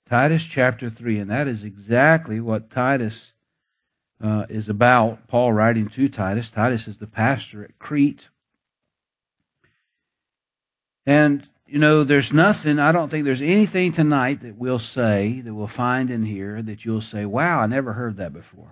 Titus chapter 3, and that is exactly what Titus is about. Paul writing to Titus. Titus is the pastor at Crete. And, there's nothing, I don't think there's anything tonight that we'll say, that we'll find in here that you'll say, wow, I never heard that before.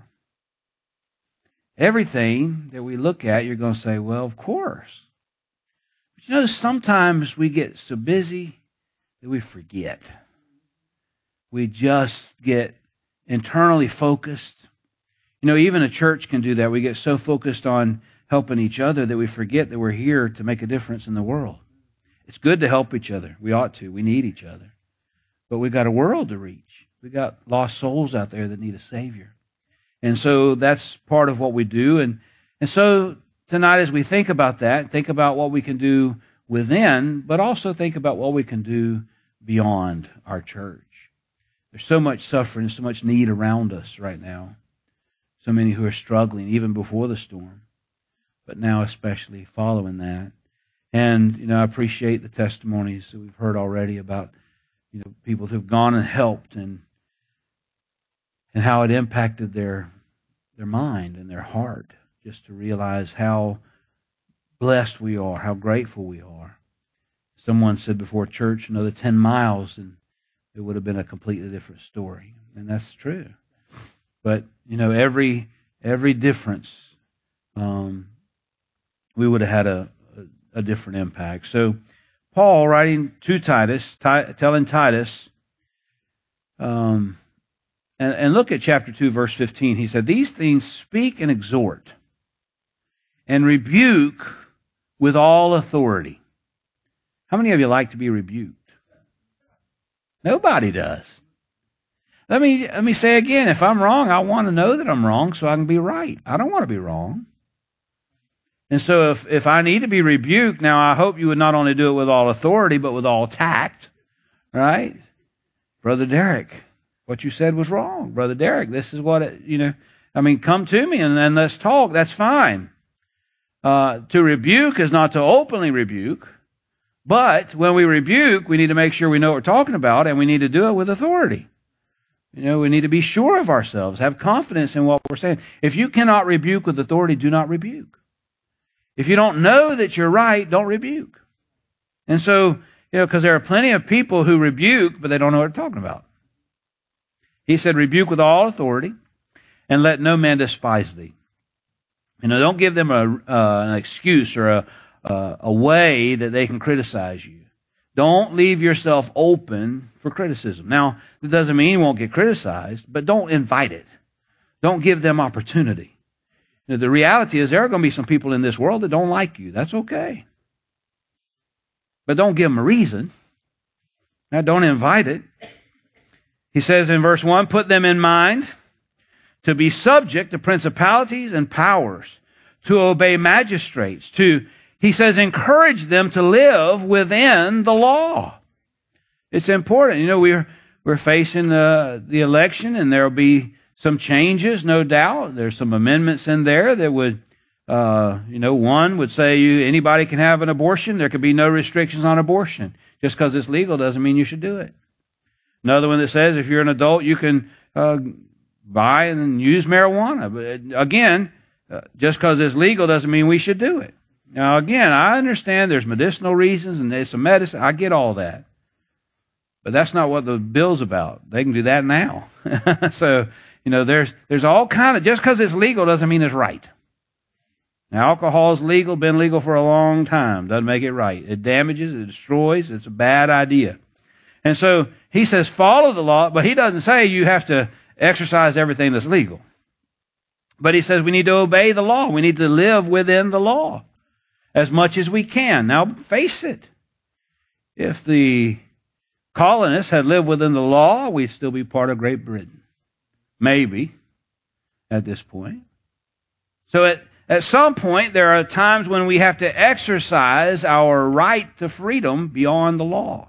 Everything that we look at, you're going to say, well, of course. But sometimes we get so busy that we forget. We just get internally focused. Even a church can do that. We get so focused on helping each other that we forget that we're here to make a difference in the world. It's good to help each other. We ought to. We need each other. But we've got a world to reach. We've got lost souls out there that need a Savior. And so that's part of what we do. And so tonight as we think about that, think about what we can do within, but also think about what we can do beyond our church. There's so much suffering, so much need around us right now. So many who are struggling, even before the storm, but now especially following that. And, I appreciate the testimonies that we've heard already about, people who've gone and helped and how it impacted their mind and their heart, just to realize how blessed we are, how grateful we are. Someone said before church, another 10 miles, and it would have been a completely different story. And that's true. But, every difference, we would have had a different impact. So Paul, writing to Titus, telling Titus, and look at chapter 2, verse 15. He said, these things speak and exhort and rebuke with all authority. How many of you like to be rebuked? Nobody does. Let me say again, if I'm wrong, I want to know that I'm wrong so I can be right. I don't want to be wrong. And so if I need to be rebuked, now I hope you would not only do it with all authority, but with all tact, right? Brother Derek, what you said was wrong. Brother Derek, this is what, come to me and then let's talk. That's fine. To rebuke is not to openly rebuke, but when we rebuke, we need to make sure we know what we're talking about, and we need to do it with authority. We need to be sure of ourselves, have confidence in what we're saying. If you cannot rebuke with authority, do not rebuke. If you don't know that you're right, don't rebuke. And so, because there are plenty of people who rebuke, but they don't know what they're talking about. He said, rebuke with all authority, and let no man despise thee. Don't give them an excuse or a way that they can criticize you. Don't leave yourself open for criticism. Now, that doesn't mean you won't get criticized, but don't invite it. Don't give them opportunity. The reality is there are going to be some people in this world that don't like you. That's okay. But don't give them a reason. Now, don't invite it. He says in verse 1, put them in mind to be subject to principalities and powers, to obey magistrates, he says, encourage them to live within the law. It's important. We're facing the election, and there will be some changes, no doubt. There's some amendments in there that would, one would say anybody can have an abortion. There could be no restrictions on abortion. Just because it's legal doesn't mean you should do it. Another one that says if you're an adult, you can buy and use marijuana. But again, just because it's legal doesn't mean we should do it. Now, again, I understand there's medicinal reasons and there's some medicine. I get all that. But that's not what the bill's about. They can do that now. So, there's all kind of, just because it's legal doesn't mean it's right. Now, alcohol is legal, been legal for a long time. Doesn't make it right. It damages, it destroys, it's a bad idea. And so he says follow the law, but he doesn't say you have to exercise everything that's legal. But he says we need to obey the law. We need to live within the law as much as we can. Now, face it. If the colonists had lived within the law, we'd still be part of Great Britain. Maybe at this point. So at some point, there are times when we have to exercise our right to freedom beyond the law.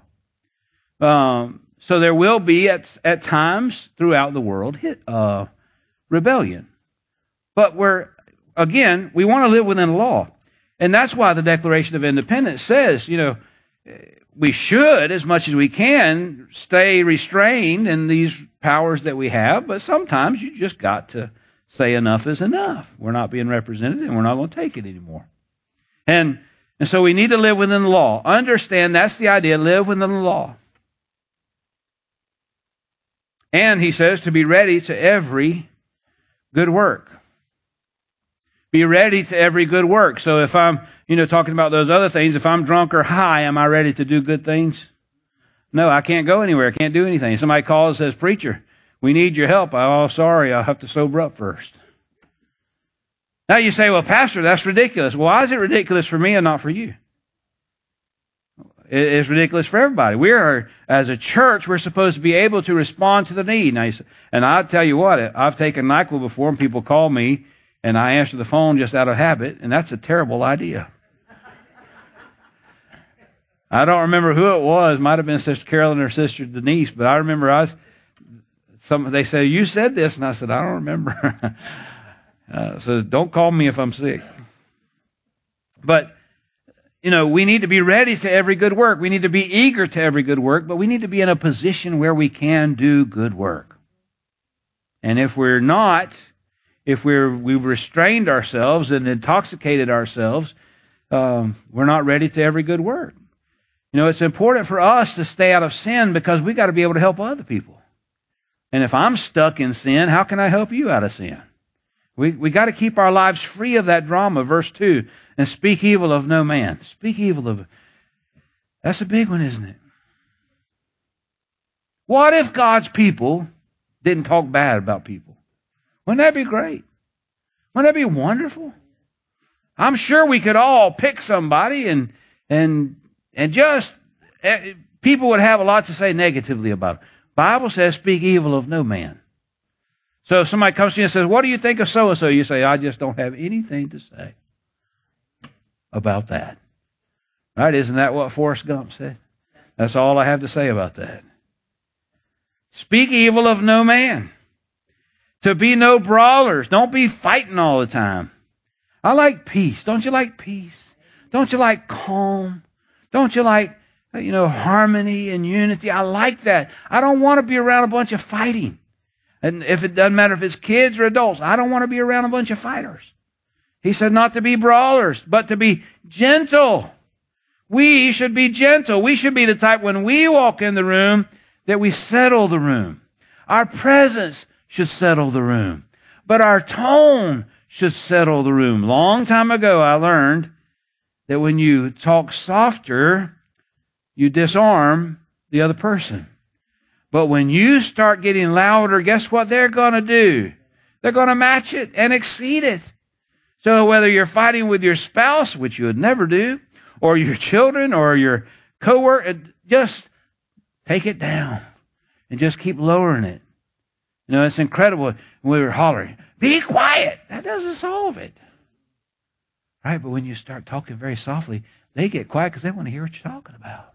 So there will be at times throughout the world rebellion. But we want to live within the law. And that's why the Declaration of Independence says, we should, as much as we can, stay restrained in these powers that we have, but sometimes you just got to say enough is enough. We're not being represented, and we're not going to take it anymore. And so we need to live within the law. Understand that's the idea, live within the law. And he says to be ready to every good work. Be ready to every good work. So if I'm, talking about those other things, if I'm drunk or high, am I ready to do good things? No, I can't go anywhere. I can't do anything. Somebody calls and says, preacher, we need your help. Oh, sorry, I'll have to sober up first. Now you say, well, pastor, that's ridiculous. Well, why is it ridiculous for me and not for you? It's ridiculous for everybody. We are, as a church, we're supposed to be able to respond to the need. And I'll tell you what, I've taken NyQuil before and people call me and I answer the phone just out of habit, and that's a terrible idea. I don't remember who it was. Might have been Sister Carolyn or Sister Denise, but I remember they said, you said this, and I said, I don't remember. So don't call me if I'm sick. But, we need to be ready to every good work. We need to be eager to every good work, but we need to be in a position where we can do good work. And if we're not, if we've restrained ourselves and intoxicated ourselves, we're not ready to every good work. It's important for us to stay out of sin because we got to be able to help other people. And if I'm stuck in sin, how can I help you out of sin? We got to keep our lives free of that drama. Verse 2, and speak evil of no man. Speak evil of... That's a big one, isn't it? What if God's people didn't talk bad about people? Wouldn't that be great? Wouldn't that be wonderful? I'm sure we could all pick somebody and just... people would have a lot to say negatively about it. Bible says, speak evil of no man. So if somebody comes to you and says, what do you think of so-and-so? You say, I just don't have anything to say about that. Right? Isn't that what Forrest Gump said? That's all I have to say about that. Speak evil of no man. To be no brawlers. Don't be fighting all the time. I like peace. Don't you like peace? Don't you like calm? Don't you like, harmony and unity? I like that. I don't want to be around a bunch of fighting. And if it doesn't matter if it's kids or adults, I don't want to be around a bunch of fighters. He said not to be brawlers, but to be gentle. We should be gentle. We should be the type when we walk in the room that we settle the room. Our presence should settle the room. But our tone should settle the room. Long time ago, I learned that when you talk softer, you disarm the other person. But when you start getting louder, guess what they're going to do? They're going to match it and exceed it. So whether you're fighting with your spouse, which you would never do, or your children, or your coworker, just take it down and just keep lowering it. It's incredible. We were hollering, be quiet. That doesn't solve it. Right? But when you start talking very softly, they get quiet because they want to hear what you're talking about.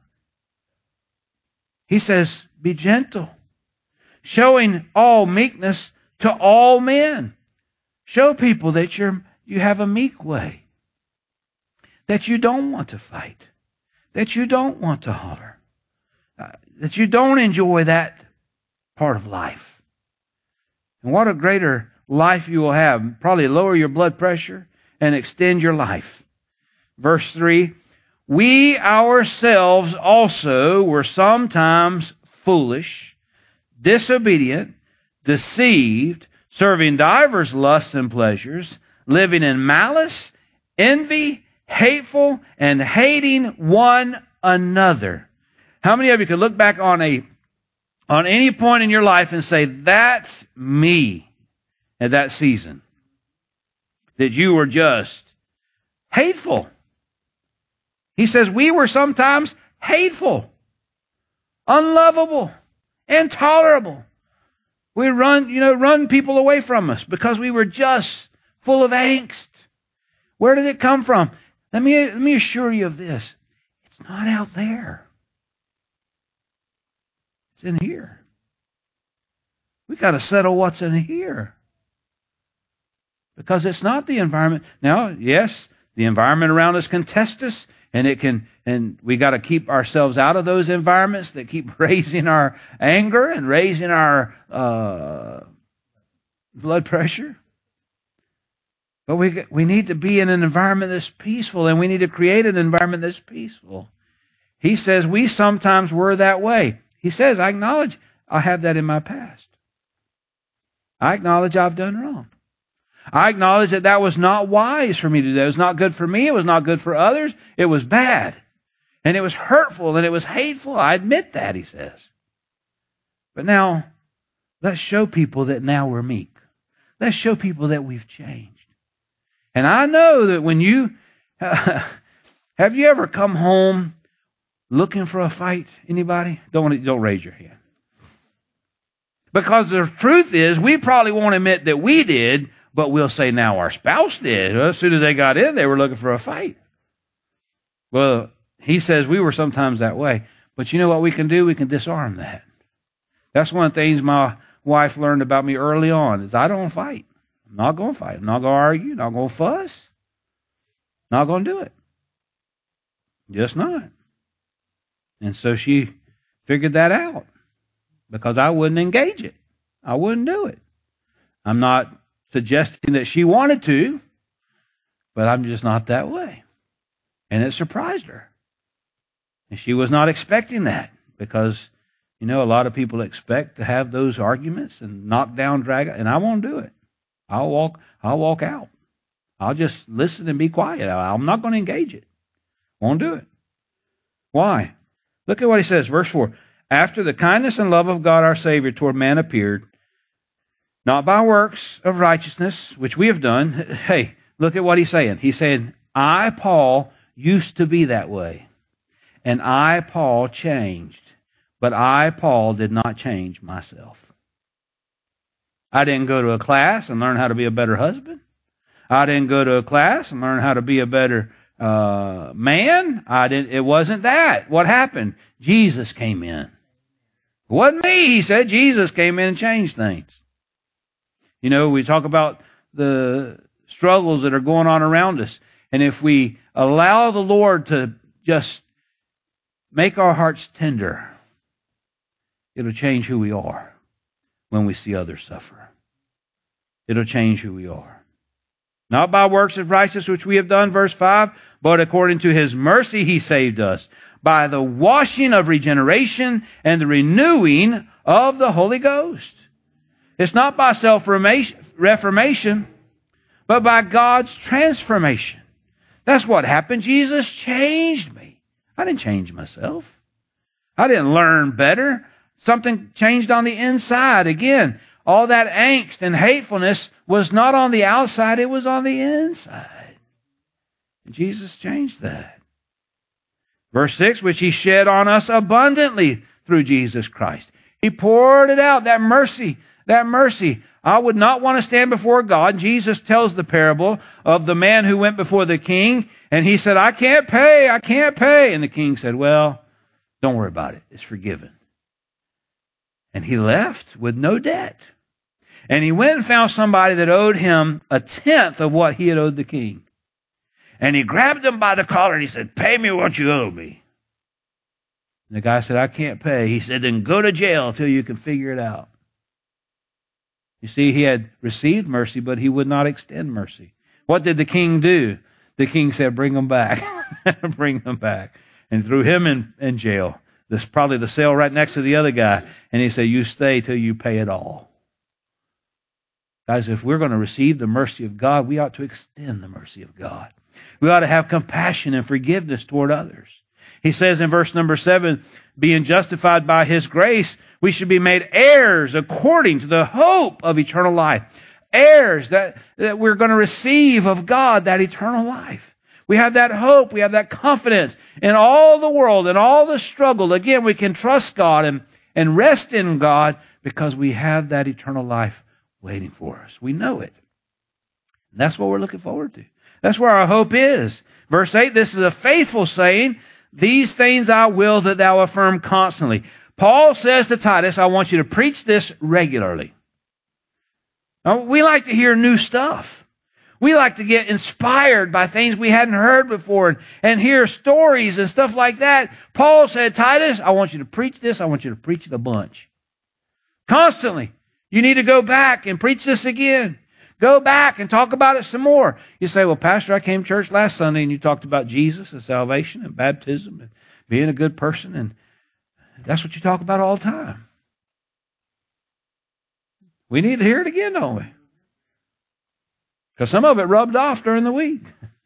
He says, be gentle, showing all meekness to all men. Show people that you have a meek way, that you don't want to fight, that you don't want to holler, that you don't enjoy that part of life. And what a greater life you will have. Probably lower your blood pressure and extend your life. Verse 3, we ourselves also were sometimes foolish, disobedient, deceived, serving divers lusts and pleasures, living in malice, envy, hateful, and hating one another. How many of you could look back on any point in your life and say, that's me at that season? That you were just hateful. He says we were sometimes hateful, unlovable, intolerable. We run people away from us because we were just full of angst. Where did it come from? Let me assure you of this. It's not out there. It's in here. We got to settle what's in here. Because it's not the environment. Now, yes, the environment around us can test us And we got to keep ourselves out of those environments that keep raising our anger and raising our blood pressure. But we need to be in an environment that's peaceful, and we need to create an environment that's peaceful. He says we sometimes were that way. He says, I acknowledge I have that in my past. I acknowledge I've done wrong. I acknowledge that that was not wise for me to do. It was not good for me. It was not good for others. It was bad. And it was hurtful and it was hateful. I admit that, he says. But now, let's show people that now we're meek. Let's show people that we've changed. And I know that when you, have you ever come home looking for a fight? Anybody? Don't raise your hand. Because the truth is, we probably won't admit that we did, but we'll say now our spouse did. Well, as soon as they got in, they were looking for a fight. Well, he says we were sometimes that way. But you know what we can do? We can disarm that. That's one of the things my wife learned about me early on, is I don't fight. I'm not going to fight. I'm not going to argue. Not going to fuss. Not going to do it. Just not. And so she figured that out, because I wouldn't engage it. I wouldn't do it. I'm not suggesting that she wanted to, but I'm just not that way. And it surprised her. And she was not expecting that, because, you know, a lot of people expect to have those arguments and knock down, drag out, and I won't do it. I'll walk out. I'll just listen and be quiet. I'm not going to engage it. Won't do it. Why? Look at what he says, verse 4. After the kindness and love of God our Savior toward man appeared, not by works of righteousness, which we have done. Hey, look at what he's saying. He's saying, I, Paul, used to be that way. And I, Paul, changed. But I, Paul, did not change myself. I didn't go to a class and learn how to be a better husband. I didn't go to a class and learn how to be a better man. It wasn't that. What happened? Jesus came in. It wasn't me, he said. Jesus came in and changed things. You know, we talk about the struggles that are going on around us. And if we allow the Lord to just make our hearts tender, it'll change who we are when we see others suffer. It'll change who we are. Not by works of righteousness which we have done, verse 5, but according to his mercy he saved us, by the washing of regeneration and the renewing of the Holy Ghost. It's not by self-reformation, but by God's transformation. That's what happened. Jesus changed me. I didn't change myself. I didn't learn better. Something changed on the inside. Again, all that angst and hatefulness was not on the outside, it was on the inside. And Jesus changed that. Verse 6, which he shed on us abundantly through Jesus Christ. He poured it out, that mercy. I would not want to stand before God. Jesus tells the parable of the man who went before the king, and he said, I can't pay. And the king said, well, don't worry about it. It's forgiven. And he left with no debt. And he went and found somebody that owed him 1/10 of what he had owed the king. And he grabbed him by the collar and he said, pay me what you owe me. And the guy said, I can't pay. He said, then go to jail until you can figure it out. You see, he had received mercy, but he would not extend mercy. What did the king do? The king said, bring him back. Bring him back. And threw him in jail. This probably the cell right next to the other guy. And he said, you stay till you pay it all. Guys, if we're going to receive the mercy of God, we ought to extend the mercy of God. We ought to have compassion and forgiveness toward others. He says in verse number 7, being justified by his grace, we should be made heirs according to the hope of eternal life. Heirs that we're going to receive of God, that eternal life. We have that hope. We have that confidence in all the world and all the struggle. Again, we can trust God and rest in God because we have that eternal life waiting for us. We know it. And that's what we're looking forward to. That's where our hope is. Verse 8, this is a faithful saying. These things I will that thou affirm constantly. Paul says to Titus, I want you to preach this regularly. Now, we like to hear new stuff. We like to get inspired by things we hadn't heard before and hear stories and stuff like that. Paul said, Titus, I want you to preach this. I want you to preach it a bunch. Constantly. You need to go back and preach this again. Go back and talk about it some more. You say, well, Pastor, I came to church last Sunday and you talked about Jesus and salvation and baptism and being a good person, and that's what you talk about all the time. We need to hear it again, don't we? Because some of it rubbed off during the week.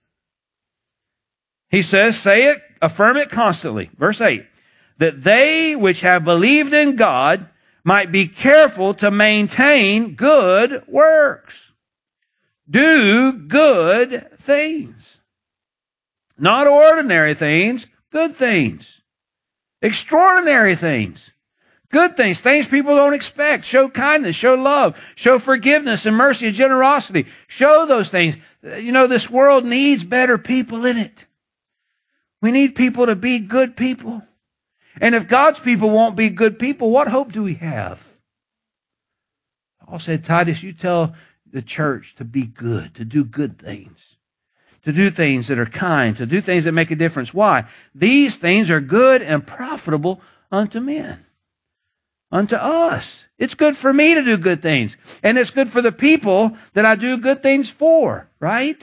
He says, say it, affirm it constantly. Verse 8, that they which have believed in God might be careful to maintain good works. Do good things. Not ordinary things, good things. Extraordinary things. Good things, things people don't expect. Show kindness, show love, show forgiveness and mercy and generosity. Show those things. You know, this world needs better people in it. We need people to be good people. And if God's people won't be good people, what hope do we have? Paul said, Titus, you tell the church to be good, to do good things, to do things that are kind, to do things that make a difference. Why? These things are good and profitable unto men. Unto us. It's good for me to do good things. And it's good for the people that I do good things for, right?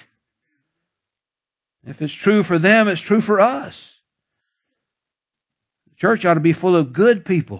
If it's true for them, it's true for us. The church ought to be full of good people.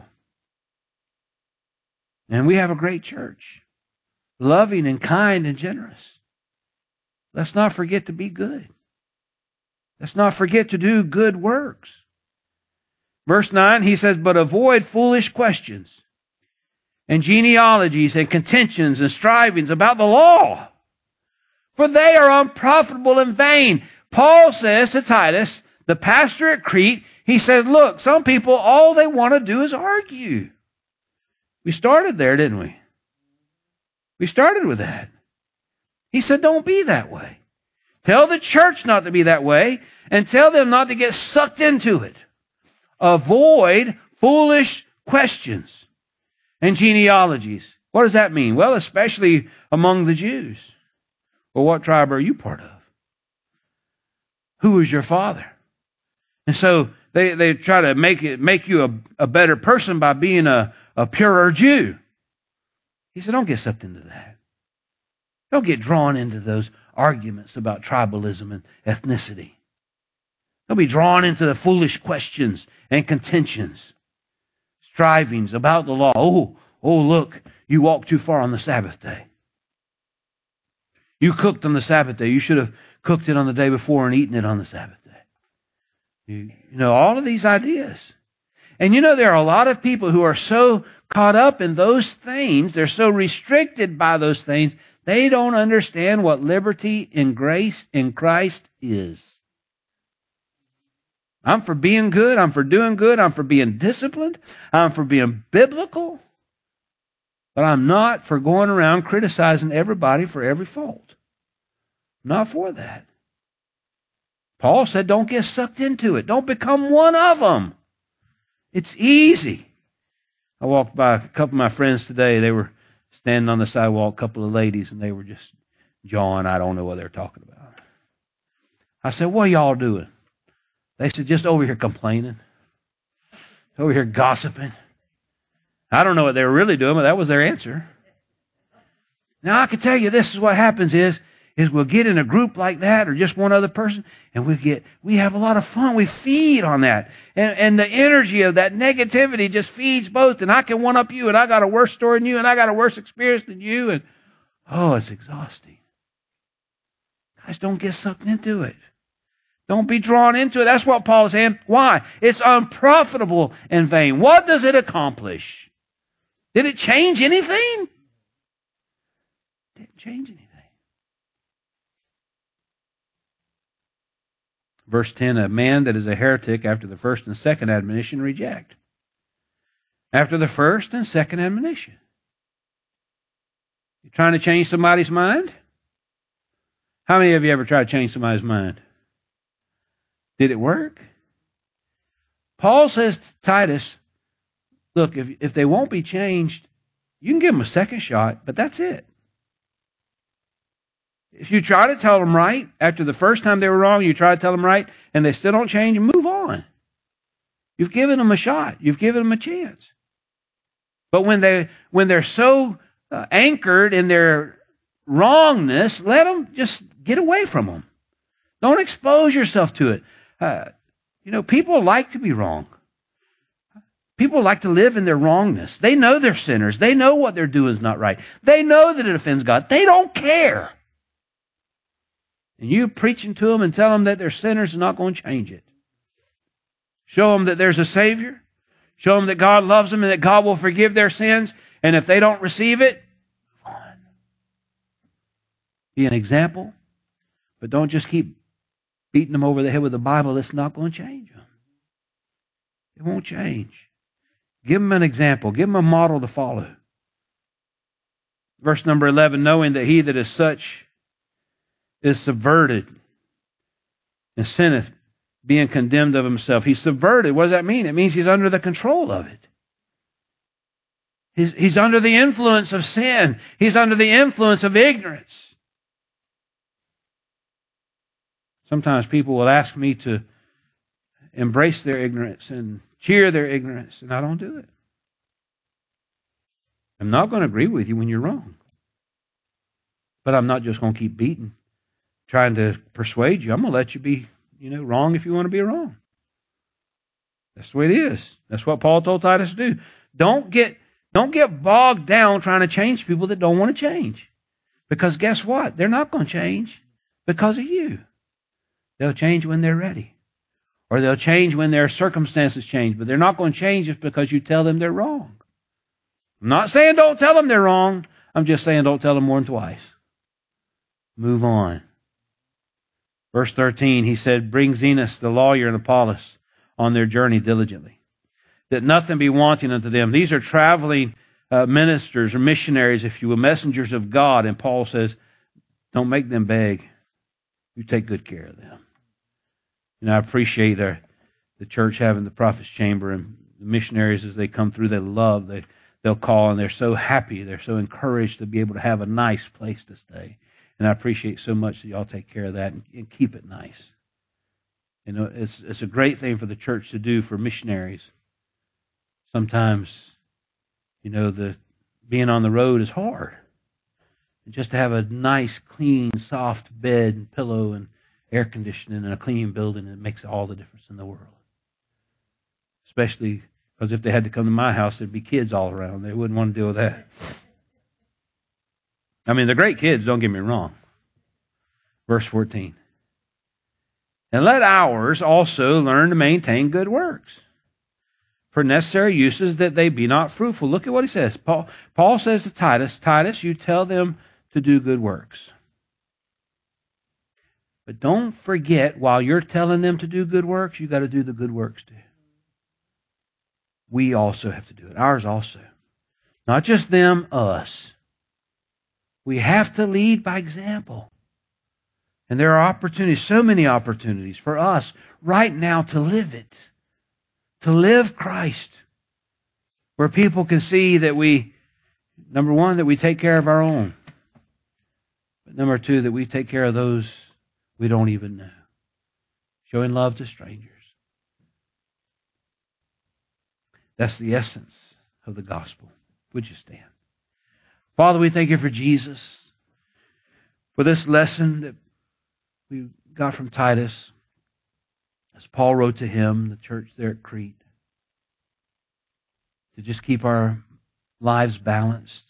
And we have a great church. Loving and kind and generous. Let's not forget to be good. Let's not forget to do good works. Verse 9, he says, but avoid foolish questions and genealogies and contentions and strivings about the law, for they are unprofitable and vain. Paul says to Titus, the pastor at Crete, he says, look, some people, all they want to do is argue. We started there, didn't we? We started with that. He said, don't be that way. Tell the church not to be that way, and tell them not to get sucked into it. Avoid foolish questions and genealogies. What does that mean? Well, especially among the Jews. Well, what tribe are you part of? Who is your father? And so they try to make you a better person by being a purer Jew. He said, don't get sucked into that. Don't get drawn into those arguments about tribalism and ethnicity. Don't be drawn into the foolish questions and contentions, strivings about the law. Oh, look, you walked too far on the Sabbath day. You cooked on the Sabbath day. You should have cooked it on the day before and eaten it on the Sabbath day. You know, all of these ideas. And you know, there are a lot of people who are so caught up in those things, they're so restricted by those things, they don't understand what liberty in grace in Christ is. I'm for being good. I'm for doing good. I'm for being disciplined. I'm for being biblical. But I'm not for going around criticizing everybody for every fault. I'm not for that. Paul said, don't get sucked into it. Don't become one of them. It's easy. I walked by a couple of my friends today. They were standing on the sidewalk, a couple of ladies, and they were just jawing. I don't know what they're talking about. I said, what are y'all doing? They said, just over here complaining. Over here gossiping. I don't know what they were really doing, but that was their answer. Now, I can tell you this is what happens is we'll get in a group like that or just one other person, and we have a lot of fun. We feed on that. And the energy of that negativity just feeds both. And I can one-up you, and I got a worse story than you, and I got a worse experience than you. And, it's exhausting. Guys, don't get sucked into it. Don't be drawn into it. That's what Paul is saying. Why? It's unprofitable and vain. What does it accomplish? Did it change anything? It didn't change anything. Verse 10, a man that is a heretic after the first and second admonition reject. After the first and second admonition. You trying to change somebody's mind? How many of you ever tried to change somebody's mind? Did it work? Paul says to Titus, look, if they won't be changed, you can give them a second shot, but that's it. If you try to tell them right, after the first time they were wrong, you try to tell them right, and they still don't change, move on. You've given them a shot. You've given them a chance. But when they're so anchored in their wrongness, let them just get away from them. Don't expose yourself to it. People like to be wrong. People like to live in their wrongness. They know they're sinners. They know what they're doing is not right. They know that it offends God. They don't care. And you preaching to them and tell them that they're sinners is not going to change it. Show them that there's a Savior. Show them that God loves them and that God will forgive their sins. And if they don't receive it, move on. Be an example. But don't just keep beating them over the head with the Bible. It's not going to change them. It won't change. Give them an example. Give them a model to follow. Verse number 11, knowing that he that is such is subverted and sinneth, being condemned of himself. He's subverted. What does that mean? It means he's under the control of it. He's under the influence of sin. He's under the influence of ignorance. Sometimes people will ask me to embrace their ignorance and cheer their ignorance, and I don't do it. I'm not going to agree with you when you're wrong. But I'm not just going to keep beating, trying to persuade you. I'm going to let you be, wrong if you want to be wrong. That's the way it is. That's what Paul told Titus to do. Don't get bogged down trying to change people that don't want to change. Because guess what? They're not going to change because of you. They'll change when they're ready. Or they'll change when their circumstances change. But they're not going to change just because you tell them they're wrong. I'm not saying don't tell them they're wrong. I'm just saying don't tell them more than twice. Move on. Verse 13, he said, bring Zenas the lawyer and Apollos on their journey diligently, that nothing be wanting unto them. These are traveling ministers or missionaries, if you will, messengers of God. And Paul says, don't make them beg. You take good care of them. I appreciate the church having the prophet's chamber, and the missionaries as they come through, they'll call, and they're so happy. They're so encouraged to be able to have a nice place to stay. And I appreciate so much that y'all take care of that and keep it nice. It's a great thing for the church to do for missionaries. Sometimes, the being on the road is hard. And just to have a nice, clean, soft bed and pillow and air conditioning and a clean building, it makes all the difference in the world. Especially because if they had to come to my house, there'd be kids all around. They wouldn't want to deal with that. I mean, they're great kids, don't get me wrong. Verse 14. And let ours also learn to maintain good works for necessary uses, that they be not fruitful. Look at what he says. Paul says to Titus, you tell them to do good works. But don't forget, while you're telling them to do good works, you got to do the good works too. We also have to do it. Ours also. Not just them, us. We have to lead by example. And there are opportunities, so many opportunities for us right now to live it. To live Christ. Where people can see that number one, that we take care of our own. But number two, that we take care of those we don't even know. Showing love to strangers. That's the essence of the gospel. Would you stand? Father, we thank you for Jesus, for this lesson that we got from Titus, as Paul wrote to him, the church there at Crete, to just keep our lives balanced,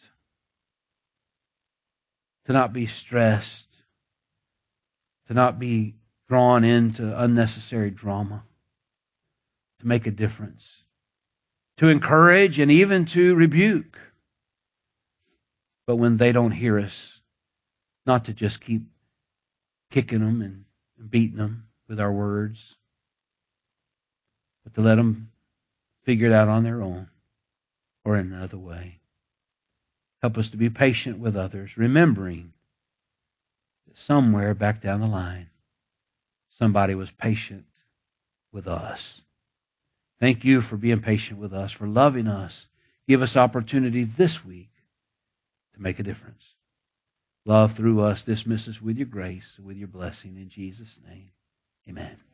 to not be stressed, to not be drawn into unnecessary drama, to make a difference, to encourage and even to rebuke. But when they don't hear us, not to just keep kicking them and beating them with our words, but to let them figure it out on their own or in another way. Help us to be patient with others, remembering that somewhere back down the line, somebody was patient with us. Thank you for being patient with us, for loving us. Give us opportunity this week to make a difference. love through us. Dismiss us with your grace, with your blessing. In Jesus' name, amen.